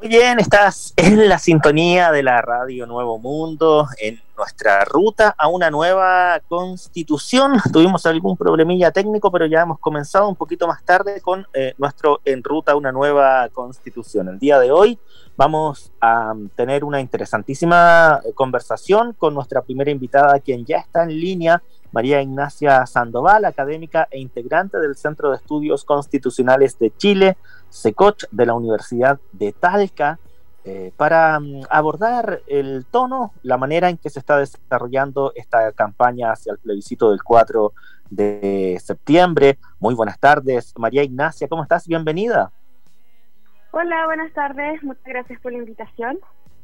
Muy bien, estás en la sintonía de la Radio Nuevo Mundo, en nuestra ruta a una nueva constitución. Tuvimos algún problemilla técnico, pero ya hemos comenzado un poquito más tarde con nuestro En Ruta a una nueva constitución. El día de hoy vamos a tener una interesantísima conversación con nuestra primera invitada, quien ya está en línea, María Ignacia Sandoval, académica e integrante del Centro de Estudios Constitucionales de Chile, CECOCH, de la Universidad de Talca, para abordar el tono, la manera en que se está desarrollando esta campaña hacia el plebiscito del 4 de septiembre. Muy buenas tardes, María Ignacia, ¿cómo estás? Bienvenida. Hola, buenas tardes, muchas gracias por la invitación.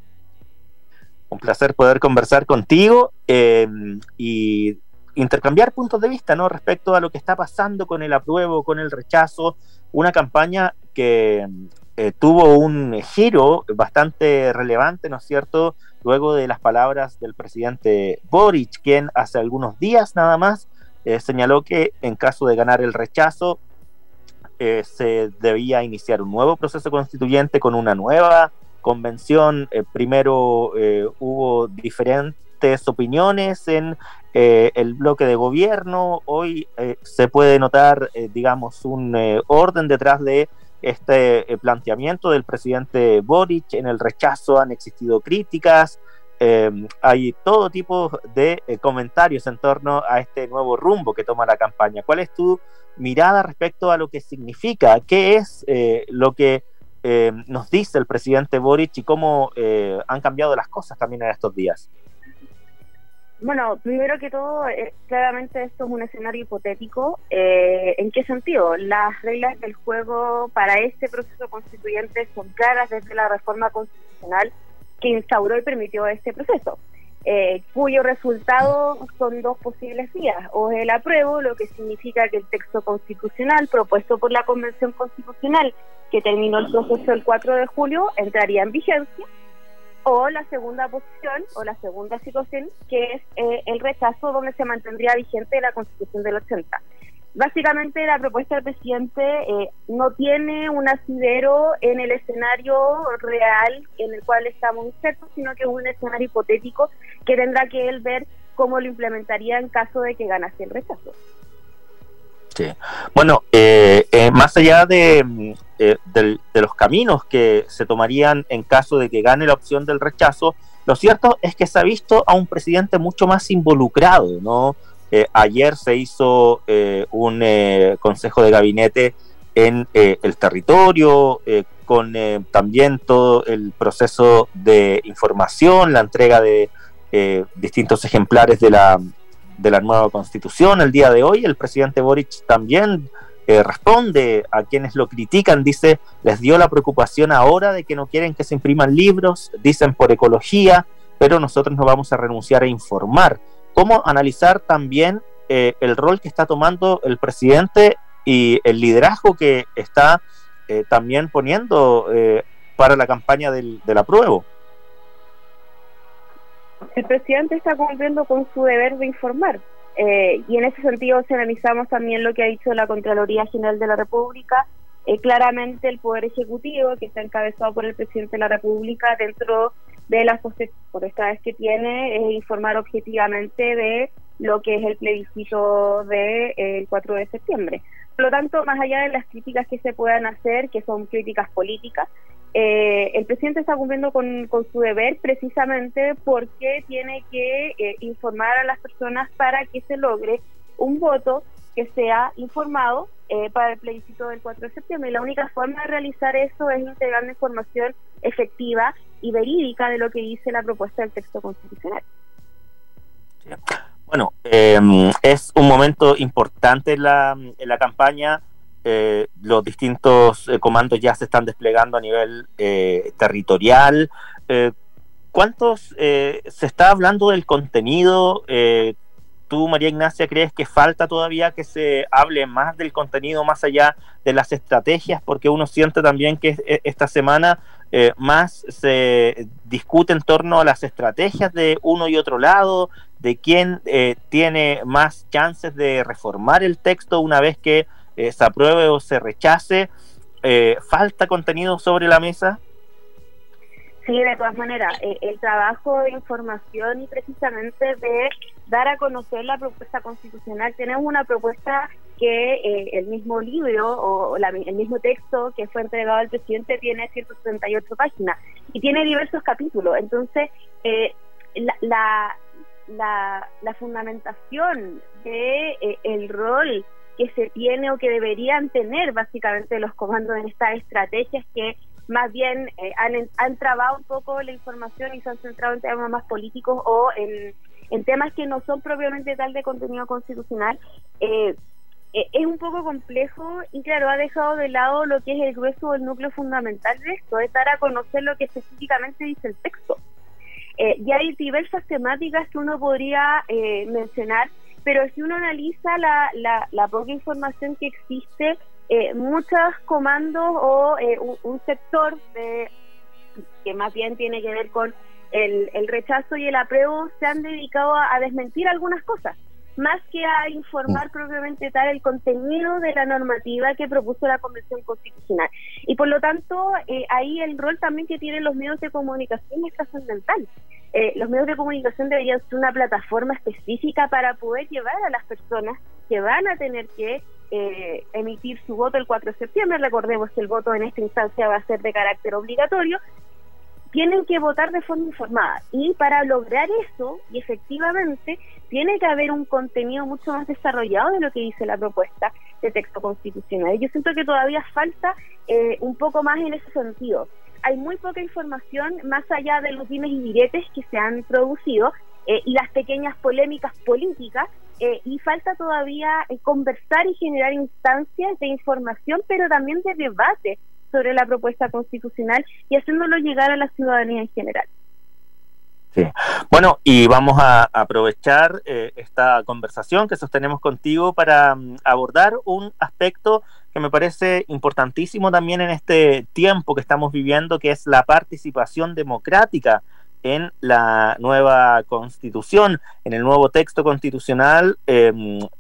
Un placer poder conversar contigo y intercambiar puntos de vista, ¿no?, respecto a lo que está pasando con el apruebo, con el rechazo, una campaña que tuvo un giro bastante relevante, ¿no es cierto?, luego de las palabras del presidente Boric, quien hace algunos días nada más señaló que en caso de ganar el rechazo se debía iniciar un nuevo proceso constituyente con una nueva convención. Primero hubo diferentes opiniones en el bloque de gobierno. Hoy se puede notar, digamos, un orden detrás de este planteamiento del presidente Boric. En el rechazo han existido críticas, hay todo tipo de comentarios en torno a este nuevo rumbo que toma la campaña. ¿Cuál es tu mirada respecto a lo que significa? ¿Qué es lo que nos dice el presidente Boric y cómo han cambiado las cosas también en estos días? Bueno, primero que todo, claramente esto es un escenario hipotético. ¿En qué sentido? Las reglas del juego para este proceso constituyente son claras desde la reforma constitucional que instauró y permitió este proceso, cuyo resultado son dos posibles vías: o el apruebo, lo que significa que el texto constitucional propuesto por la Convención Constitucional, que terminó el proceso el 4 de julio, entraría en vigencia, o la segunda posición, o la segunda situación, que es el rechazo, donde se mantendría vigente la Constitución del 80. Básicamente, la propuesta del presidente no tiene un asidero en el escenario real en el cual estamos insertos, sino que es un escenario hipotético que tendrá que él ver cómo lo implementaría en caso de que ganase el rechazo. Sí. Bueno, más allá de los caminos que se tomarían en caso de que gane la opción del rechazo, lo cierto es que se ha visto a un presidente mucho más involucrado, ¿no? Ayer se hizo un consejo de gabinete en el territorio, con también todo el proceso de información, la entrega de distintos ejemplares de la nueva constitución. El día de hoy el presidente Boric también responde a quienes lo critican, dice, les dio la preocupación ahora de que no quieren que se impriman libros, dicen por ecología, pero nosotros no vamos a renunciar a informar. ¿Cómo analizar también el rol que está tomando el presidente y el liderazgo que está también poniendo para la campaña del apruebo? El presidente está cumpliendo con su deber de informar, y en ese sentido, si analizamos también lo que ha dicho la Contraloría General de la República, claramente el Poder Ejecutivo, que está encabezado por el presidente de la República, dentro de las potestades que tiene, es informar objetivamente de lo que es el plebiscito del 4 de septiembre. Por lo tanto, más allá de las críticas que se puedan hacer, que son críticas políticas, el presidente está cumpliendo con su deber, precisamente porque tiene que informar a las personas para que se logre un voto que sea informado para el plebiscito del 4 de septiembre. Y la única forma de realizar eso es integrando información efectiva y verídica de lo que dice la propuesta del texto constitucional. Bueno, es un momento importante en la campaña. Los distintos comandos ya se están desplegando a nivel territorial. ¿Cuántos se está hablando del contenido? ¿Tú, María Ignacia, crees que falta todavía que se hable más del contenido, más allá de las estrategias? Porque uno siente también que esta semana más se discute en torno a las estrategias de uno y otro lado, de quién tiene más chances de reformar el texto una vez que se apruebe o se rechace. ¿Falta contenido sobre la mesa? Sí, de todas maneras, el trabajo de información y precisamente de dar a conocer la propuesta constitucional. Tenemos una propuesta que el mismo libro o el mismo texto que fue entregado al presidente tiene 168 páginas y tiene diversos capítulos. Entonces, la fundamentación de el rol que se tiene o que deberían tener básicamente los comandos en estas estrategias que más bien han trabado un poco la información y se han centrado en temas más políticos o en temas que no son propiamente tal de contenido constitucional, es un poco complejo y claro, ha dejado de lado lo que es el grueso o el núcleo fundamental de esto, es dar a conocer lo que específicamente dice el texto. Y hay diversas temáticas que uno podría mencionar, pero si uno analiza la poca información que existe, muchos comandos o un sector que más bien tiene que ver con el rechazo y el apruebo se han dedicado a desmentir algunas cosas, más que a informar propiamente tal el contenido de la normativa que propuso la Convención Constitucional. Y por lo tanto, ahí el rol también que tienen los medios de comunicación es trascendental. Los medios de comunicación deberían ser una plataforma específica para poder llevar a las personas que van a tener que emitir su voto el 4 de septiembre, recordemos que el voto en esta instancia va a ser de carácter obligatorio, tienen que votar de forma informada y para lograr eso, y efectivamente, tiene que haber un contenido mucho más desarrollado de lo que dice la propuesta de texto constitucional. Y yo siento que todavía falta un poco más en ese sentido. Hay muy poca información más allá de los dimes y diretes que se han producido y las pequeñas polémicas políticas y falta todavía conversar y generar instancias de información, pero también de debate sobre la propuesta constitucional y haciéndolo llegar a la ciudadanía en general. Sí. Bueno, y vamos a aprovechar esta conversación que sostenemos contigo para abordar un aspecto que me parece importantísimo también en este tiempo que estamos viviendo, que es la participación democrática en la nueva Constitución, en el nuevo texto constitucional en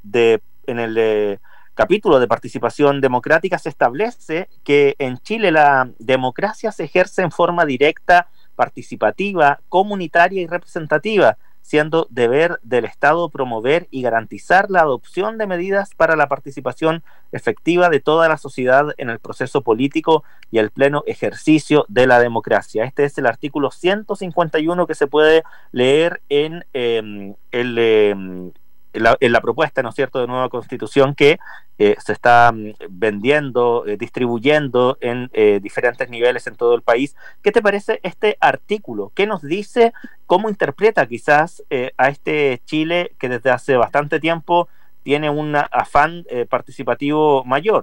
el capítulo de participación democrática se establece que en Chile la democracia se ejerce en forma directa, participativa, comunitaria y representativa, siendo deber del Estado promover y garantizar la adopción de medidas para la participación efectiva de toda la sociedad en el proceso político y el pleno ejercicio de la democracia. Este es el artículo 151 que se puede leer en la propuesta, ¿no es cierto?, de nueva Constitución que se está vendiendo, distribuyendo en diferentes niveles en todo el país. ¿Qué te parece este artículo? ¿Qué nos dice? ¿Cómo interpreta quizás a este Chile que desde hace bastante tiempo tiene un afán participativo mayor?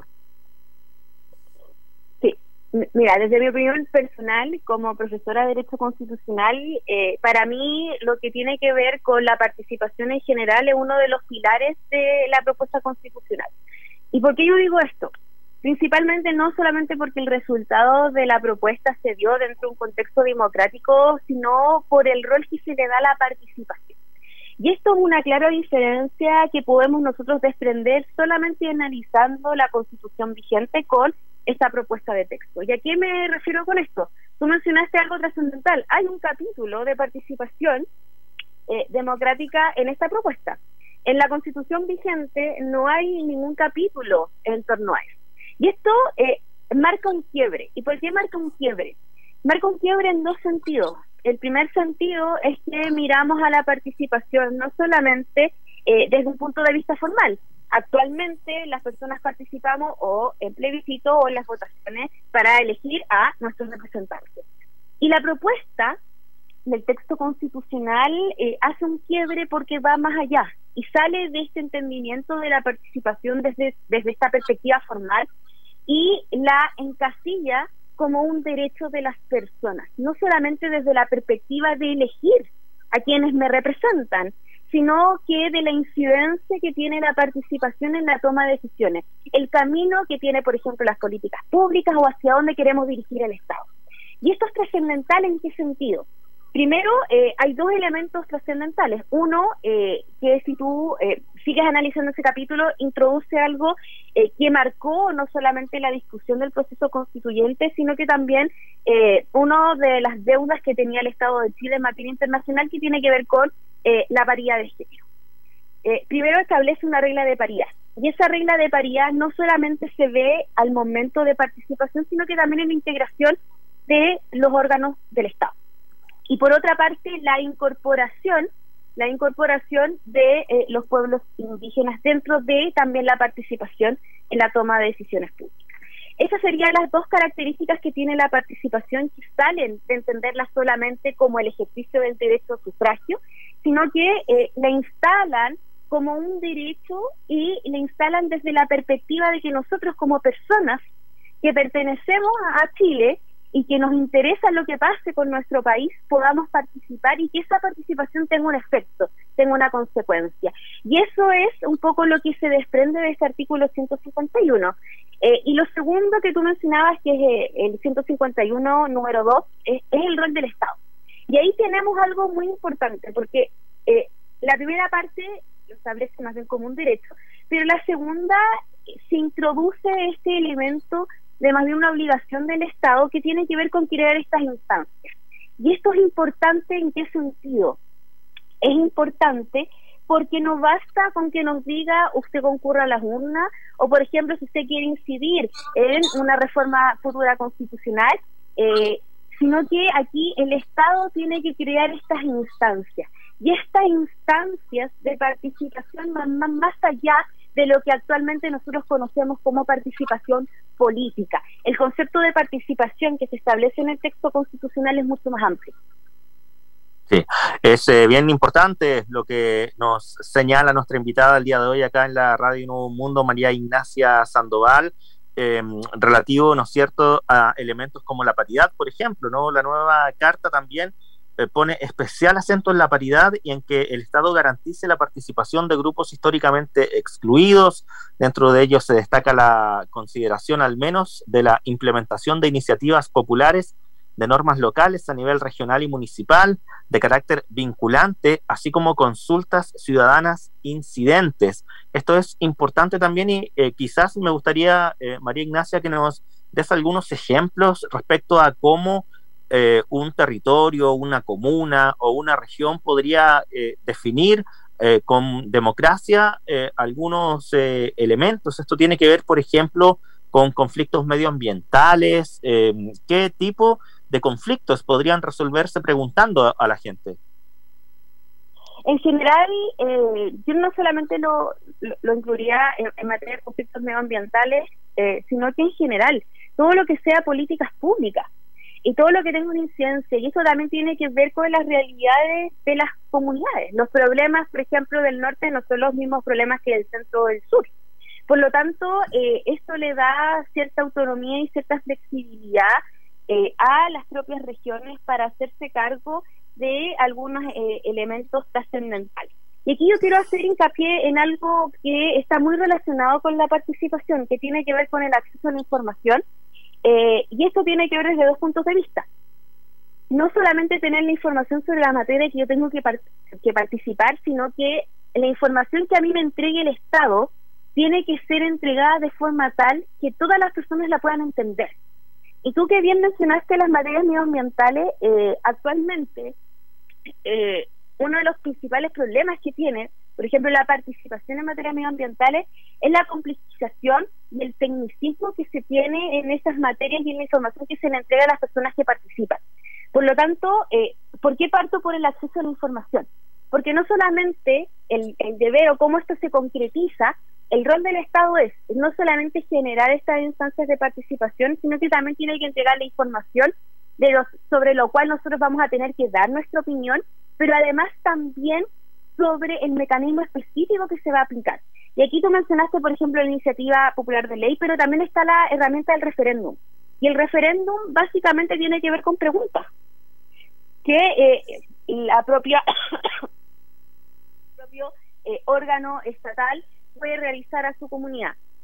Mira, desde mi opinión personal, como profesora de Derecho Constitucional, para mí lo que tiene que ver con la participación en general es uno de los pilares de la propuesta constitucional. ¿Y por qué yo digo esto? Principalmente no solamente porque el resultado de la propuesta se dio dentro de un contexto democrático, sino por el rol que se le da a la participación. Y esto es una clara diferencia que podemos nosotros desprender solamente analizando la Constitución vigente con esta propuesta de texto. ¿Y a qué me refiero con esto? Tú mencionaste algo trascendental. Hay un capítulo de participación democrática en esta propuesta. En la Constitución vigente no hay ningún capítulo en torno a eso. Y esto marca un quiebre. ¿Y por qué marca un quiebre? Marca un quiebre en dos sentidos. El primer sentido es que miramos a la participación no solamente desde un punto de vista formal. Actualmente las personas participamos o en plebiscito o en las votaciones para elegir a nuestros representantes. Y la propuesta del texto constitucional hace un quiebre porque va más allá y sale de este entendimiento de la participación desde esta perspectiva formal y la encasilla como un derecho de las personas, no solamente desde la perspectiva de elegir a quienes me representan, sino que de la incidencia que tiene la participación en la toma de decisiones, el camino que tiene, por ejemplo, las políticas públicas o hacia dónde queremos dirigir el Estado. Y esto es trascendental ¿en qué sentido? Primero, hay dos elementos trascendentales. Uno, que si tú sigues analizando ese capítulo, introduce algo que marcó no solamente la discusión del proceso constituyente, sino que también una de las deudas que tenía el Estado de Chile en materia internacional, que tiene que ver con la paridad de género. Primero establece una regla de paridad, y esa regla de paridad no solamente se ve al momento de participación, sino que también en la integración de los órganos del Estado. Y por otra parte, la incorporación de los pueblos indígenas dentro de también la participación en la toma de decisiones públicas. Esas serían las dos características que tiene la participación, que salen de entenderla solamente como el ejercicio del derecho a sufragio, sino que la instalan como un derecho y la instalan desde la perspectiva de que nosotros, como personas que pertenecemos a Chile y que nos interesa lo que pase con nuestro país, podamos participar y que esa participación tenga un efecto, tenga una consecuencia. Y eso es un poco lo que se desprende de este artículo 151. Y lo segundo que tú mencionabas, que es el 151 número 2, es el rol del Estado. Y ahí tenemos algo muy importante, porque la primera parte lo establece más bien como un derecho, pero la segunda se introduce este elemento de más bien una obligación del Estado que tiene que ver con crear estas instancias. Y esto es importante. ¿En qué sentido? Es importante porque no basta con que nos diga usted concurra a las urnas, o por ejemplo si usted quiere incidir en una reforma futura constitucional, sino que aquí el Estado tiene que crear estas instancias, y estas instancias de participación van más allá de lo que actualmente nosotros conocemos como participación política. El concepto de participación que se establece en el texto constitucional es mucho más amplio. Sí, es bien importante lo que nos señala nuestra invitada el día de hoy acá en la Radio Nuevo Mundo, María Ignacia Sandoval, relativo, ¿no es cierto?, a elementos como la paridad, por ejemplo, ¿no? La nueva carta también pone especial acento en la paridad y en que el Estado garantice la participación de grupos históricamente excluidos. Dentro de ellos se destaca la consideración, al menos, de la implementación de iniciativas populares, de normas locales a nivel regional y municipal, de carácter vinculante, así como consultas ciudadanas incidentes. Esto es importante también y quizás me gustaría, María Ignacia, que nos des algunos ejemplos respecto a cómo un territorio, una comuna o una región podría definir con democracia algunos elementos. Esto tiene que ver, por ejemplo, con conflictos medioambientales. ¿Qué tipo de conflictos podrían resolverse preguntando a la gente? En general, yo no solamente lo incluiría en materia de conflictos medioambientales, sino que en general, todo lo que sea políticas públicas y todo lo que tenga una incidencia, y eso también tiene que ver con las realidades de las comunidades. Los problemas, por ejemplo, del norte no son los mismos problemas que del centro o del sur. Por lo tanto, esto le da cierta autonomía y cierta flexibilidad a las propias regiones para hacerse cargo de algunos elementos trascendentales. Y aquí yo quiero hacer hincapié en algo que está muy relacionado con la participación, que tiene que ver con el acceso a la información, y esto tiene que ver desde dos puntos de vista. No solamente tener la información sobre la materia que yo tengo que participar, sino que la información que a mí me entregue el Estado tiene que ser entregada de forma tal que todas las personas la puedan entender. Y tú que bien mencionaste las materias medioambientales, actualmente uno de los principales problemas que tiene, por ejemplo, la participación en materias medioambientales, es la complejización y el tecnicismo que se tiene en esas materias y en la información que se le entrega a las personas que participan. Por lo tanto, ¿por qué parto por el acceso a la información? Porque no solamente el deber o cómo esto se concretiza, el rol del Estado es no solamente generar estas instancias de participación, sino que también tiene que entregar la información sobre lo cual nosotros vamos a tener que dar nuestra opinión, pero además también sobre el mecanismo específico que se va a aplicar. Y aquí tú mencionaste, por ejemplo, la iniciativa popular de ley, pero también está la herramienta del referéndum. Y el referéndum básicamente tiene que ver con preguntas que la propia propio órgano estatal puede realizar a su comunidad.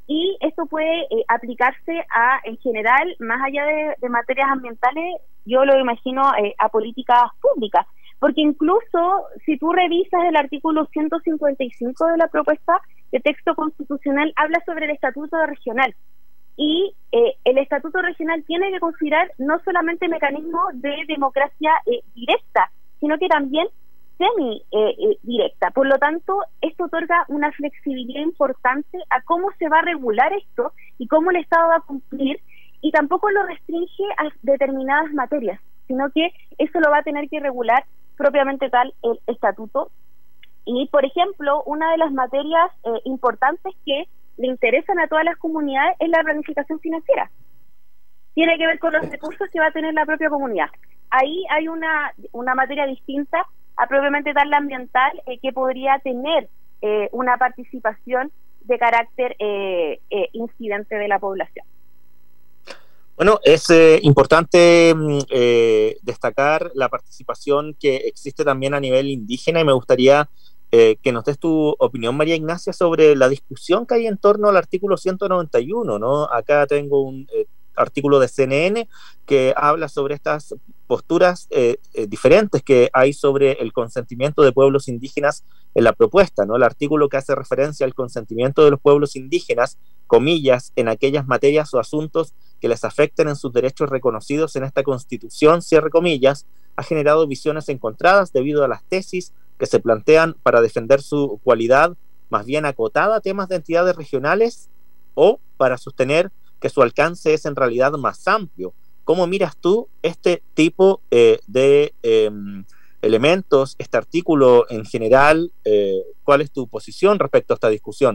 y esto puede aplicarse en general, más allá de materias ambientales, yo lo imagino a políticas públicas, porque incluso si tú revisas el artículo 155 de la propuesta de texto constitucional, habla sobre el estatuto regional, y el estatuto regional tiene que considerar no solamente mecanismos de democracia directa, sino que también semi directa. Por lo tanto, esto otorga una flexibilidad importante a cómo se va a regular esto y cómo el Estado va a cumplir, y tampoco lo restringe a determinadas materias, sino que eso lo va a tener que regular propiamente tal el estatuto. Y, por ejemplo, una de las materias importantes que le interesan a todas las comunidades es la planificación financiera. Tiene que ver con los recursos que va a tener la propia comunidad. Ahí hay una materia distinta a propiamente tal la ambiental, que podría tener una participación de carácter incidente de la población. Bueno, es importante destacar la participación que existe también a nivel indígena, y me gustaría que nos des tu opinión, María Ignacia, sobre la discusión que hay en torno al artículo 191, ¿no? Acá tengo un artículo de CNN que habla sobre estas posturas diferentes que hay sobre el consentimiento de pueblos indígenas en la propuesta, ¿no? El artículo que hace referencia al consentimiento de los pueblos indígenas, comillas, en aquellas materias o asuntos que les afecten en sus derechos reconocidos en esta Constitución, cierre comillas, ha generado visiones encontradas debido a las tesis que se plantean para defender su cualidad más bien acotada a temas de entidades regionales, o para sostener que su alcance es en realidad más amplio. ¿Cómo miras tú este tipo de elementos, este artículo en general? ¿Cuál es tu posición respecto a esta discusión?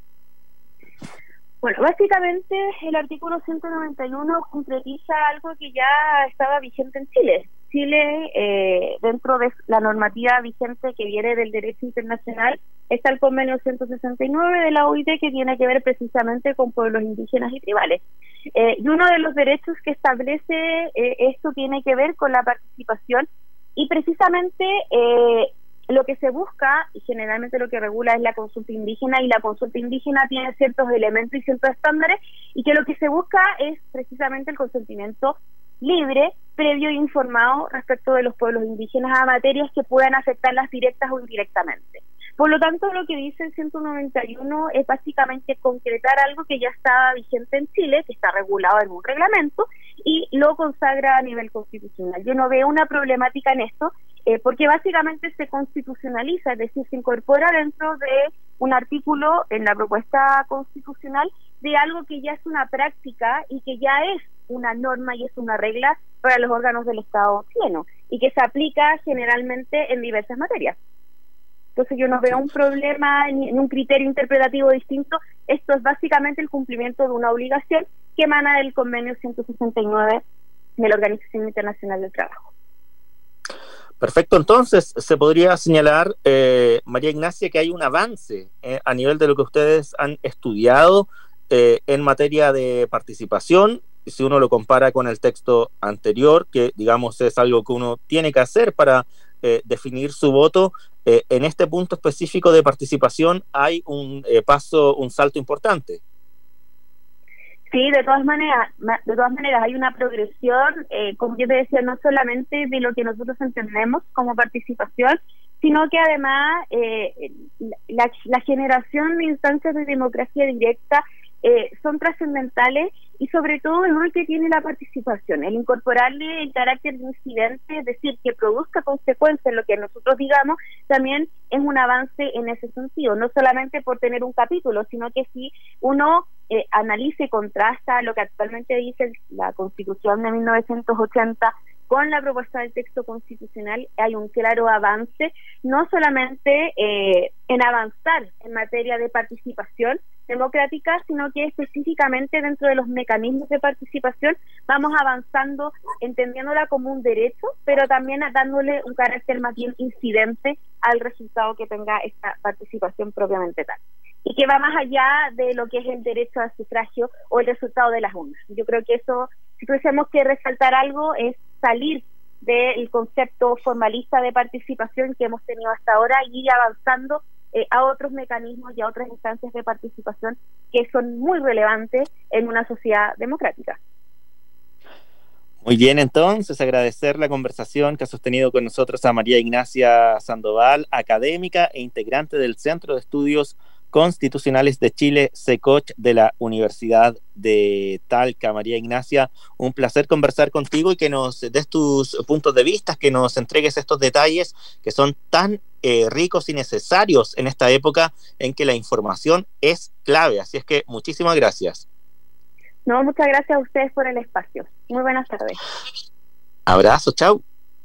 Bueno, básicamente el artículo 191 concretiza algo que ya estaba vigente en Chile. Chile, dentro de la normativa vigente que viene del derecho internacional, está el convenio 169 de la OIT, que tiene que ver precisamente con pueblos indígenas y tribales. Y uno de los derechos que establece esto tiene que ver con la participación, y precisamente lo que se busca, y generalmente lo que regula, es la consulta indígena, y la consulta indígena tiene ciertos elementos y ciertos estándares, y que lo que se busca es precisamente el consentimiento libre, previo e informado respecto de los pueblos indígenas a materias que puedan afectarlas directas o indirectamente. Por lo tanto, lo que dice el 191 es básicamente concretar algo que ya estaba vigente en Chile, que está regulado en un reglamento, y lo consagra a nivel constitucional. Yo no veo una problemática en esto, porque básicamente se constitucionaliza, es decir, se incorpora dentro de un artículo en la propuesta constitucional de algo que ya es una práctica y que ya es una norma y es una regla para los órganos del Estado chileno, y que se aplica generalmente en diversas materias. Entonces yo no veo un problema ni un criterio interpretativo distinto. Esto es básicamente el cumplimiento de una obligación que emana del convenio 169 de la Organización Internacional del Trabajo. Perfecto, entonces se podría señalar, María Ignacia, que hay un avance a nivel de lo que ustedes han estudiado en materia de participación, si uno lo compara con el texto anterior, que digamos es algo que uno tiene que hacer para definir su voto. En este punto específico de participación hay un salto importante. Sí, de todas maneras hay una progresión, como yo te decía, no solamente de lo que nosotros entendemos como participación, sino que además la generación de instancias de democracia directa son trascendentales, y sobre todo el rol que tiene la participación, el incorporarle el carácter de incidente, es decir, que produzca consecuencias en lo que nosotros digamos, también es un avance en ese sentido, no solamente por tener un capítulo, sino que si uno analiza y contrasta lo que actualmente dice la Constitución de 1980 con la propuesta del texto constitucional, hay un claro avance, no solamente en avanzar en materia de participación democrática, sino que específicamente dentro de los mecanismos de participación vamos avanzando, entendiéndola como un derecho, pero también dándole un carácter más bien incidente al resultado que tenga esta participación propiamente tal, y que va más allá de lo que es el derecho al sufragio o el resultado de las urnas. Yo creo que eso, si tuviésemos que resaltar algo, es salir del concepto formalista de participación que hemos tenido hasta ahora y ir avanzando a otros mecanismos y a otras instancias de participación que son muy relevantes en una sociedad democrática. Muy bien, entonces agradecer la conversación que ha sostenido con nosotros a María Ignacia Sandoval, académica e integrante del Centro de Estudios Constitucionales de Chile, CECOCH, de la Universidad de Talca. María Ignacia, un placer conversar contigo y que nos des tus puntos de vista, que nos entregues estos detalles que son tan ricos y necesarios en esta época en que la información es clave. Así es que muchísimas gracias. No, muchas gracias a ustedes por el espacio. Muy buenas tardes. Abrazo, chau.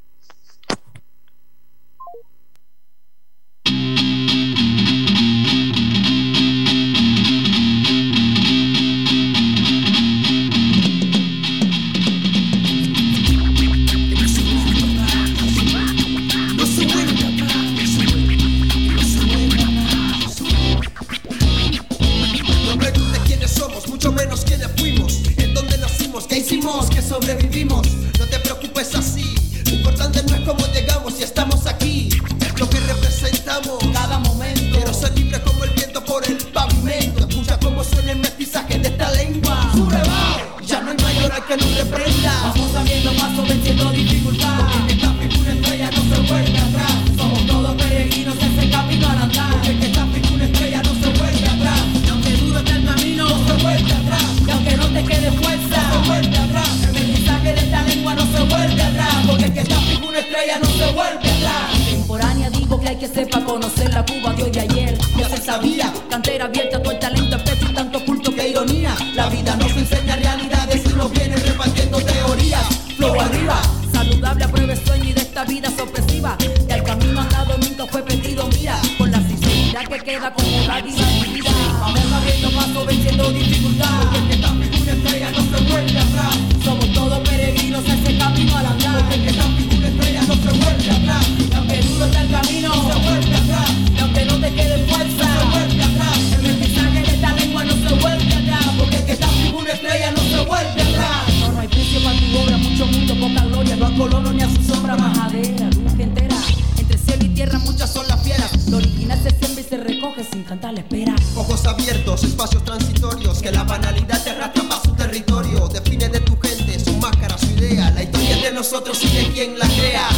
Mucho menos quiénes fuimos, en dónde nacimos, qué hicimos, que sobrevivimos. No te preocupes así, lo importante no es cómo llegamos si estamos aquí, es lo que representamos cada momento. Quiero ser libre como el viento por el pavimento. Escucha cómo suena el mestizaje de esta lengua. Sublevado, ya no hay mayor al que nos reprenda. Vamos abriendo paso, venciendo dificultad. Porque esta figura estrella no se vuelve atrás. Somos todos peregrinos, ese camino al andar. Porque esta figura estrella no se vuelve atrás. Y aunque duro está el camino, no se vuelve atrás. Y aunque no te quede fuerza, no se vuelve atrás. El mestizaje de esta lengua no se vuelve atrás. Porque es que esta figura estrella no se vuelve atrás. Contemporánea digo que hay que sepa conocer la Cuba de hoy y ayer. Ya se sabía, Cantera abierta, todo el talento espeso y tanto culto qué ironía. La vida nos enseña realidades y nos viene repartiendo teorías. Flow arriba, saludable apruebe sueño y de esta vida sorpresiva. Y al camino andado nunca fue perdido, mira, con la sinceridad que queda como dádiva divina. vamos abriendo paso, venciendo dificultad. Porque es que esta figura estrella no se vuelve atrás. Somos todos peregrinos a ese camino al andar. Porque es que esta figura estrella no se vuelve atrás. Y aunque duro está el camino, No se vuelve atrás. y aunque no te quede fuerza, No se vuelve atrás. el mestizaje de esta lengua no se vuelve atrás. Porque es que esta figura estrella no se vuelve atrás. No hay precio para tu obra, mucho mundo, poca gloria. No a colono ni a su sombra más. Majadera, luz entera, entre cielo y tierra muchas son las fieras. Lo original se siembra y se recoge sin cantar la espera. Ojos abiertos, espacios transitorios, que la banalidad te arrastra para su territorio. Define de tu gente, su máscara, su idea. La historia es de nosotros y de quien la crea.